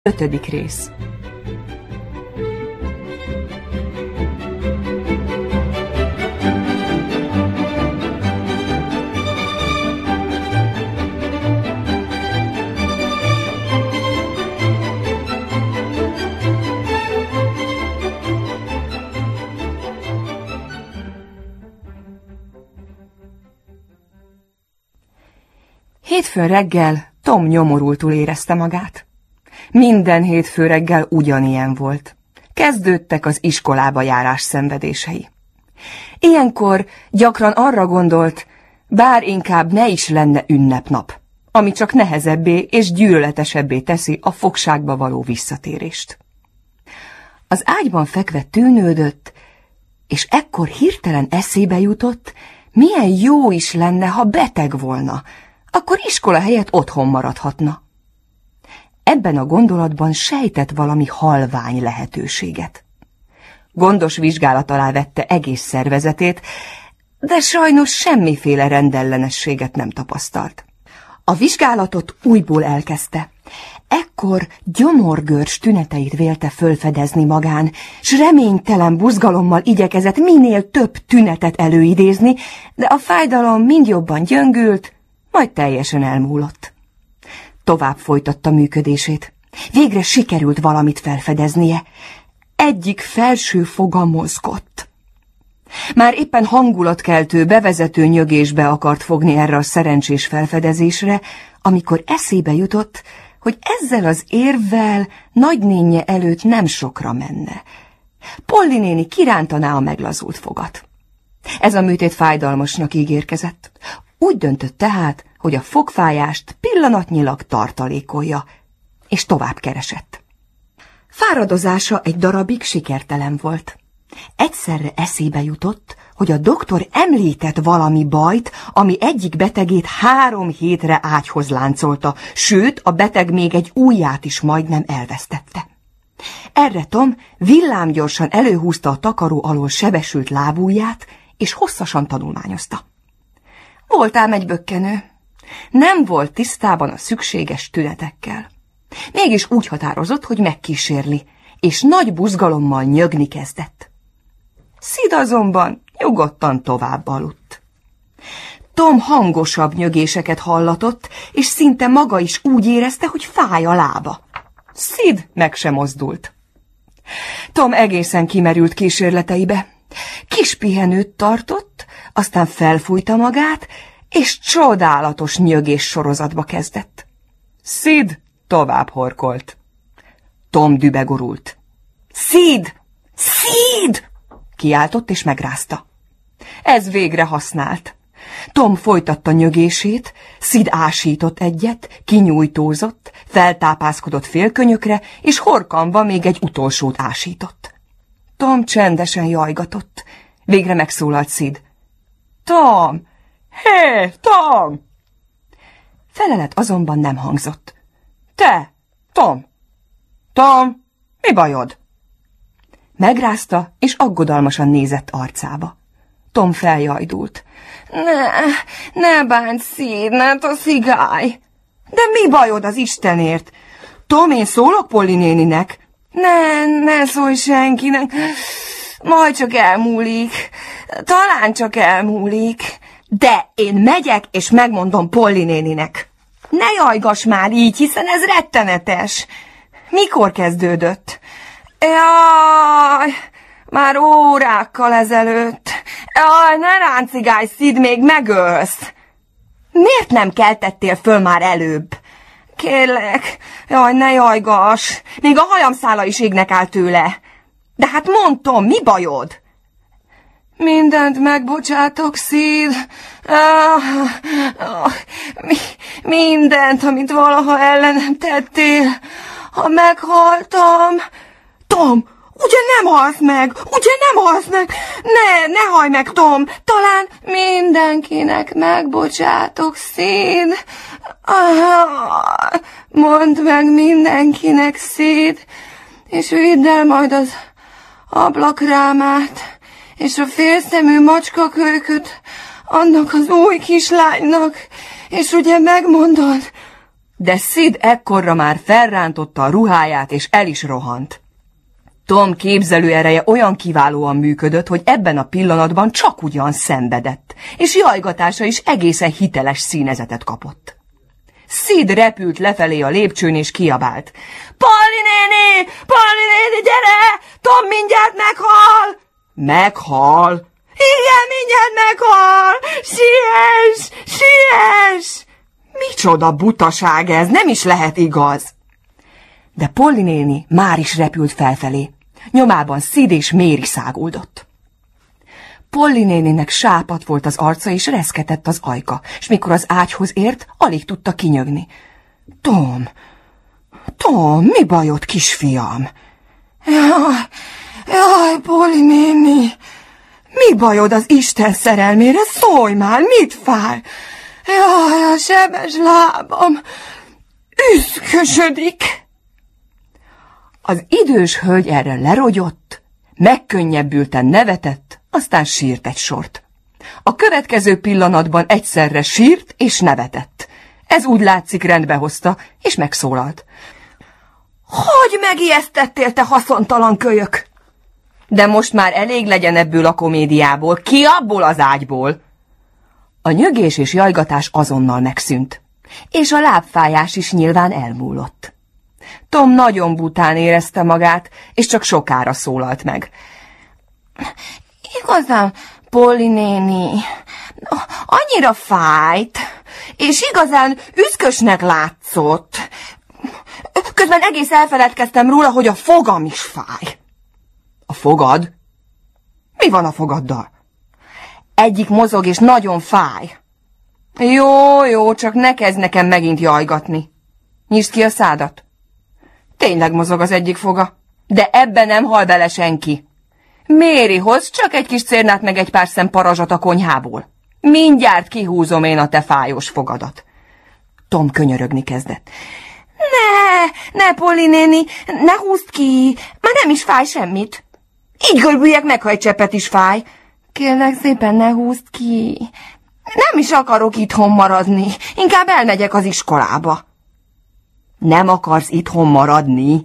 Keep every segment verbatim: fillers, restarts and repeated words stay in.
Ötödik rész. Hétfőn reggel Tom nyomorultul érezte magát. Minden hétfő reggel ugyanilyen volt. Kezdődtek az iskolába járás szenvedései. Ilyenkor gyakran arra gondolt, bár inkább ne is lenne ünnepnap, ami csak nehezebbé és gyűlöletesebbé teszi a fogságba való visszatérést. Az ágyban fekve tűnődött, és ekkor hirtelen eszébe jutott, milyen jó is lenne, ha beteg volna, akkor iskola helyett otthon maradhatna. Ebben a gondolatban sejtett valami halvány lehetőséget. Gondos vizsgálat alá vette egész szervezetét, de sajnos semmiféle rendellenességet nem tapasztalt. A vizsgálatot újból elkezdte. Ekkor gyomorgörcs tüneteit vélte fölfedezni magán, s reménytelen buzgalommal igyekezett minél több tünetet előidézni, de a fájdalom mind jobban gyöngült, majd teljesen elmúlott. Tovább folytatta működését. Végre sikerült valamit felfedeznie. Egyik felső foga mozgott. Már éppen hangulatkeltő, bevezető nyögésbe akart fogni erre a szerencsés felfedezésre, amikor eszébe jutott, hogy ezzel az érvvel nagynénje előtt nem sokra menne. Polly néni kirántaná a meglazult fogat. Ez a műtét fájdalmasnak ígérkezett. Úgy döntött tehát, hogy a fogfájást pillanatnyilag tartalékolja, és tovább keresett. Fáradozása egy darabig sikertelen volt. Egyszerre eszébe jutott, hogy a doktor említett valami bajt, ami egyik betegét három hétre ágyhoz láncolta, sőt, a beteg még egy ujját is majdnem elvesztette. Erre Tom villámgyorsan előhúzta a takaró alól sebesült lábujját, és hosszasan tanulmányozta. Volt ám egy bökkenő. Nem volt tisztában a szükséges tünetekkel. Mégis úgy határozott, hogy megkísérli, és nagy buzgalommal nyögni kezdett. Sid azonban nyugodtan tovább aludt. Tom hangosabb nyögéseket hallatott, és szinte maga is úgy érezte, hogy fáj a lába. Sid meg sem mozdult. Tom egészen kimerült kísérleteibe. Kis pihenőt tartott, aztán felfújta magát, és csodálatos nyögés sorozatba kezdett. Sid tovább horkolt. Tom dübegorult. Sid! Sid! Kiáltott és megrázta. Ez végre használt. Tom folytatta nyögését, Sid ásított egyet, kinyújtózott, feltápászkodott félkönyökre, és horkanva még egy utolsót ásított. Tom csendesen jajgatott. Végre megszólalt Sid. Tom! Hé, Tom! Felelet azonban nem hangzott. Te, Tom! Tom, mi bajod? Megrázta, és aggodalmasan nézett arcába. Tom feljajdult. Ne, ne bánt, Sid, ne toszigálj! De mi bajod az Istenért? Tom, én szólok Polly néninek? Ne, ne szólj senkinek, majd csak elmúlik, talán csak elmúlik. De én megyek, és megmondom Polly néninek. Ne jajgass már így, hiszen ez rettenetes. Mikor kezdődött? Jaj, már órákkal ezelőtt. Jaj, ne ráncigálj, Sid, még megölsz. Miért nem keltettél föl már előbb? Kérlek, jaj, ne jajgass, még a hajamszála is égnek áll tőle. De hát mondtom, mi bajod? Mindent megbocsátok, Sid. Ah, ah, mi, mindent, amit valaha ellenem tettél. Ha meghaltam... Tom, ugye nem halsz meg? Ugye nem halsz meg? Ne, ne hallj meg, Tom. Talán mindenkinek megbocsátok, Sid. Ah, mondd meg mindenkinek, Sid, és vidd el majd az ablakrámát, és a félszemű macskakölyköt annak az új kislánynak, és ugye megmondod, De Sid ekkorra már felrántotta a ruháját, és el is rohant. Tom képzelőereje olyan kiválóan működött, hogy ebben a pillanatban csak ugyan szenvedett, és jajgatása is egészen hiteles színezetet kapott. Sid repült lefelé a lépcsőn, és kiabált. Polly néni! Polly néni, gyere! Tom mindjárt meghal! Meghal? Igen, mindjárt meghal! Siess! Siess! Micsoda butaság ez, nem is lehet igaz. De Polly néni már is repült felfelé. Nyomában Sid és Mary száguldott. Polly néninek sápadt volt az arca, és reszketett az ajka, s mikor az ágyhoz ért, alig tudta kinyögni. Tom, Tom, mi bajod, kisfiam? Jaj, jaj, Polly néni, mi bajod az Isten szerelmére? Szólj már, mit fáj? Jaj, a sebes lábam üszkösödik. Az idős hölgy erre lerogyott, megkönnyebbülten nevetett, aztán sírt egy sort. A következő pillanatban egyszerre sírt és nevetett. Ez úgy látszik rendbe hozta, és megszólalt. Hogy megijesztettél, te haszontalan kölyök? De most már elég legyen ebből a komédiából, ki abból az ágyból? A nyögés és jajgatás azonnal megszűnt, és a lábfájás is nyilván elmúlott. Tom nagyon bután érezte magát, és csak sokára szólalt meg. Igazán, Polly néni, annyira fájt, és igazán üszkösnek látszott. Közben egész elfeledkeztem róla, hogy a fogam is fáj. A fogad? Mi van a fogaddal? Egyik mozog, és nagyon fáj. Jó, jó, csak ne kezd nekem megint jajgatni. Nyisd ki a szádat. Tényleg mozog az egyik foga, de ebben nem hal bele senki. Mary, hozz csak egy kis cérnát meg egy pár szem parazsat a konyhából. Mindjárt kihúzom én a te fájós fogadat. Tom könyörögni kezdett. Ne, ne, Polly néni, ne húzd ki, már nem is fáj semmit. Így görbüljek meg, ha egy cseppet is fáj. Kérlek szépen, ne húzd ki. Nem is akarok itthon maradni, inkább elmegyek az iskolába. Nem akarsz itthon maradni?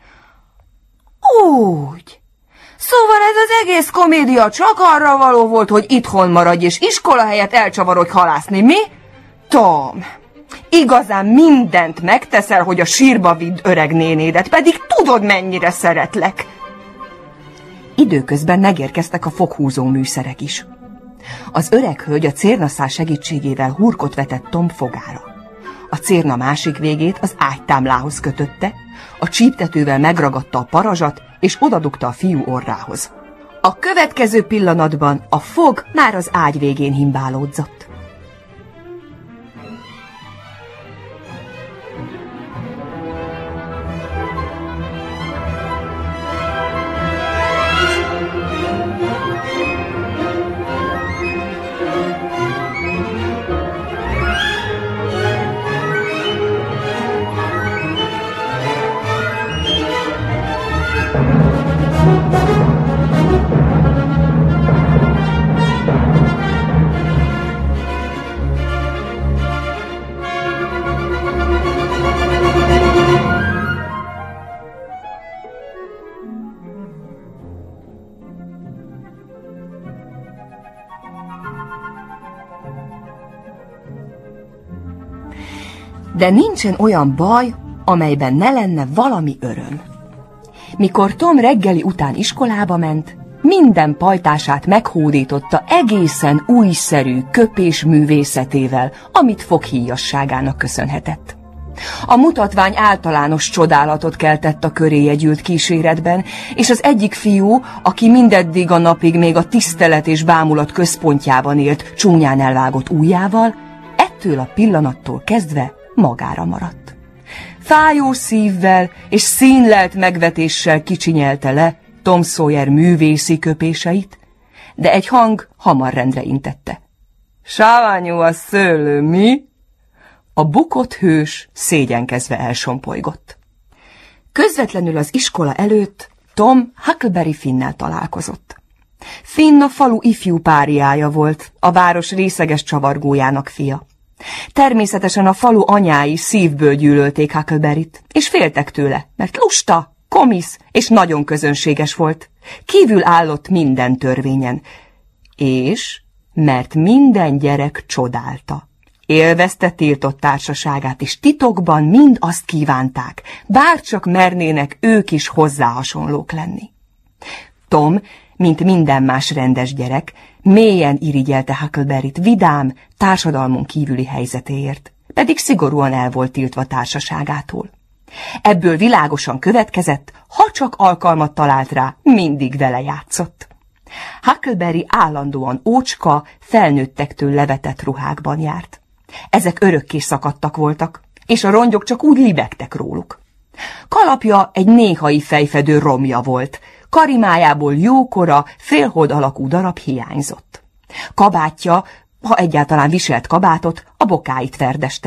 Úgy. Szóval ez az egész komédia csak arra való volt, hogy itthon maradj, és iskola helyett elcsavarodj halászni, mi? Tom, igazán mindent megteszel, hogy a sírba vidd öreg nénédet, pedig tudod, mennyire szeretlek. Időközben megérkeztek a foghúzó műszerek is. Az öreg hölgy a cérnaszál segítségével hurkot vetett Tom fogára. A cérna másik végét az ágytámlához kötötte, a csíptetővel megragadta a parazsat, és odadugta a fiú orrához. A következő pillanatban a fog már az ágy végén himbálódzott. De nincsen olyan baj, amelyben ne lenne valami öröm. Mikor Tom reggeli után iskolába ment, minden pajtását meghódította egészen újszerű köpés művészetével, amit foghíjasságának köszönhetett. A mutatvány általános csodálatot keltett a köréje gyűlt kíséretben, és az egyik fiú, aki mindeddig a napig még a tisztelet és bámulat központjában élt csúnyán elvágott ujjával, ettől a pillanattól kezdve magára maradt. Fájó szívvel és színlelt megvetéssel kicsinyelte le Tom Sawyer művészi köpéseit, de egy hang hamar rendre intette. Savanyú a szőlő, mi? A bukott hős szégyenkezve elsompolygott. Közvetlenül az iskola előtt Tom Huckleberry Finnnel találkozott. Finn a falu ifjú páriája volt, a város részeges csavargójának fia. Természetesen a falu anyái szívből gyűlölték Huckleberryt, és féltek tőle, mert lusta, komisz és nagyon közönséges volt. Kívül állott minden törvényen, és mert minden gyerek csodálta. Élvezte tiltott társaságát, és titokban mind azt kívánták, bárcsak mernének ők is hozzá hasonlók lenni. Tom, mint minden más rendes gyerek, mélyen irigyelte Huckleberryt vidám, társadalmon kívüli helyzetéért, pedig szigorúan el volt tiltva társaságától. Ebből világosan következett, ha csak alkalmat talált rá, mindig vele játszott. Huckleberry állandóan ócska, felnőttektől levetett ruhákban járt. Ezek örökké szakadtak voltak, és a rongyok csak úgy libegtek róluk. Kalapja egy néhai fejfedő romja volt, karimájából jókora, félhold alakú darab hiányzott. Kabátja, ha egyáltalán viselt kabátot, a bokáit ferdeste.